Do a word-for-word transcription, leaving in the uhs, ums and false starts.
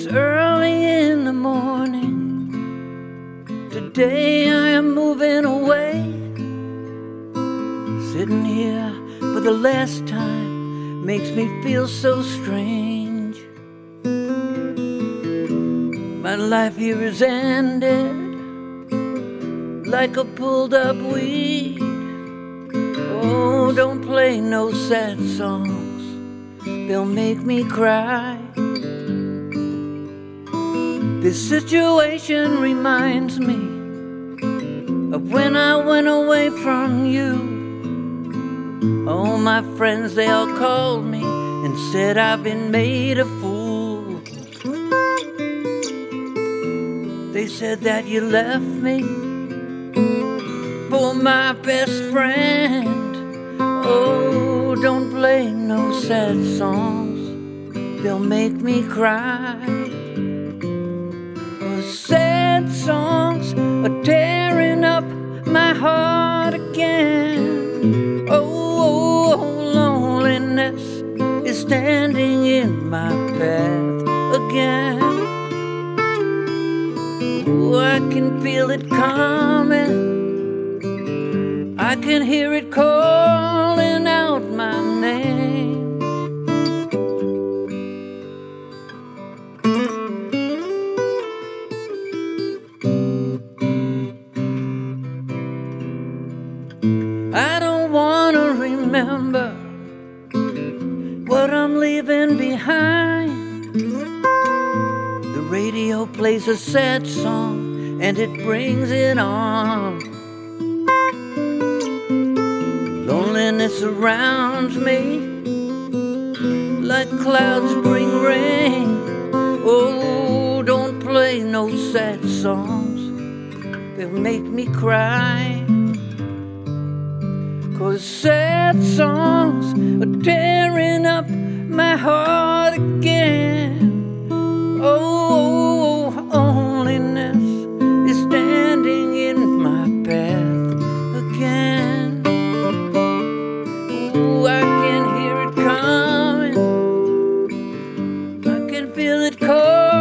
It's early in the morning. Today I am moving away. Sitting here for the last time makes me feel so strange. My life here is ended like a pulled up weed. Oh, don't play no sad songs, they'll make me cry. This situation reminds me of when I went away from you. Oh, my friends, they all called me and said I've been made a fool. They said that you left me for my best friend. Oh, don't play no sad songs, they'll make me cry. Sad songs are tearing up my heart again. Oh, loneliness is standing in my path again. Oh, I can feel it coming, I can hear it calling out my name. I don't wanna remember what I'm leaving behind. The radio plays a sad song and it brings it on. Loneliness surrounds me like clouds bring rain. Oh, don't play no sad songs, they'll make me cry. 'Cause sad songs are tearing up my heart again. Oh, loneliness is standing in my path again. Oh, I can hear it coming, I can feel it calling.